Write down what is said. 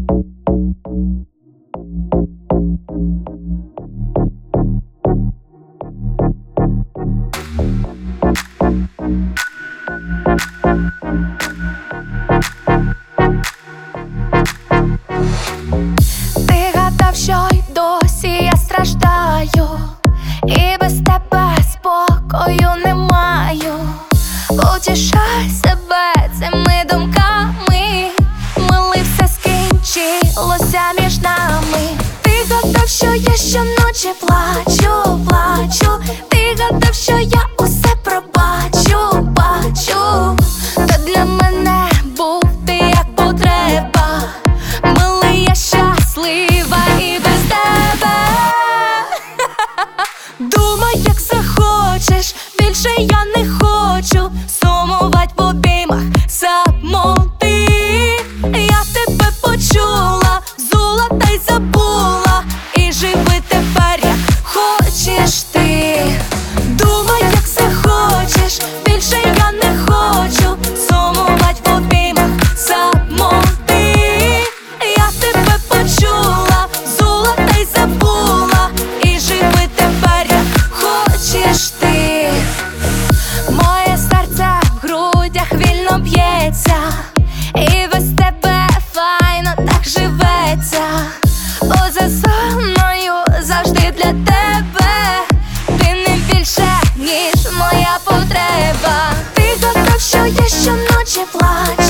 Ти гадав, що й досі я страждаю, і без тебе спокою не маю. Утішай себе цими думками, милий, все скінчилося між нами. Ти гадав, що я щоночі плачу, плачу. Ти гадав, що я усе пробачу, бачу. Та для мене був ти як потреба. Милий, я щаслива і без тебе. Думай, як захочеш, більше я не хочу сумувать в обіймах самоти. Я тебе почула, взула та й забула, і живи тепер, як хочеш ти. Думай, як захочеш, більше я не хочу сумувать в обіймах самоти. Я тебе почула, взула та й забула, і живи тепер, як хочеш ти. Моє серце в грудях вільно б'ється, і без тебе файно так живеться. Поза мною завжди для тебе, ти не більше, ніж моя потреба. Ти гадав, що я щоночі плачу,